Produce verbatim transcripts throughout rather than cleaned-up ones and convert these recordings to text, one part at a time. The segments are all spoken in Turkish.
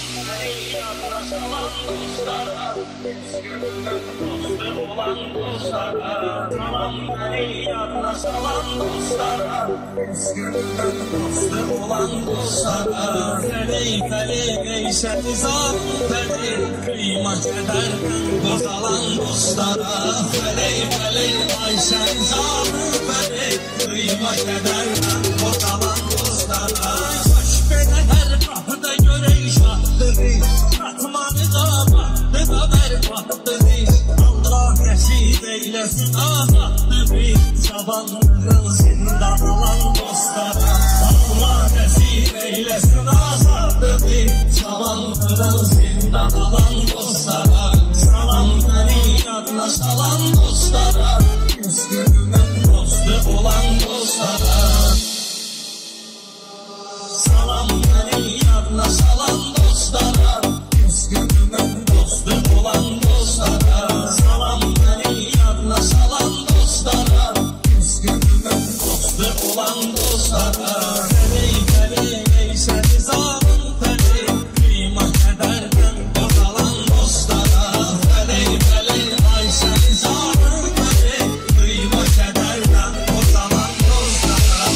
Salam dostlara, dostu olan dostlara. Salam beni yadına salam dostlara, dostu olan dostlara. Feley feley eyşe nizam feley, kıyma kederden bozalan dostlara. Feley feley eyşe nizam feley, kıyma kederden bozalan dostlara. Hoş beni her kapıda göre şahlıdır, Atmanı da baktı da berbattı bir. Allah reşid eylesin azattı bir. Zavallıların zindan olan dostlara. Allah reşid eylesin azattı bir. Zavallıların zindan olan dostlara. Salam beni yadına salam dostlara, üskünümün dostu olan dostlara. Salam beni yadına salam dostlara, üskünümün dostu olan dostlara. Salam beni yadına salam dostlara, üskünümün dostu olan dostlara. Feley feley eyşe nizamın feley, kıyma kederden bozalan dostlara. Feley feley eyşe nizamın feley, kıyma kederden bozalan dostlara.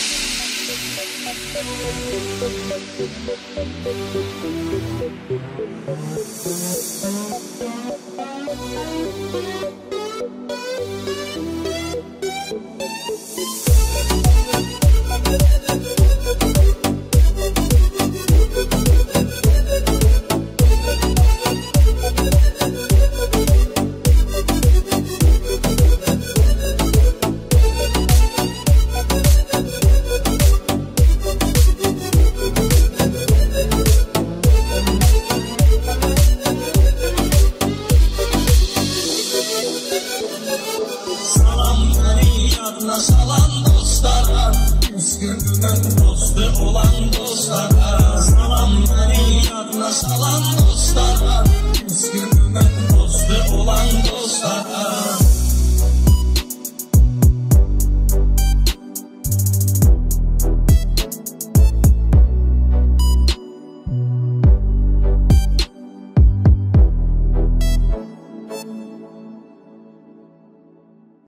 Salam beni yadına salam dostlara, üskünümün dostu olan dostlara. Salam beni yadına salam dostlara,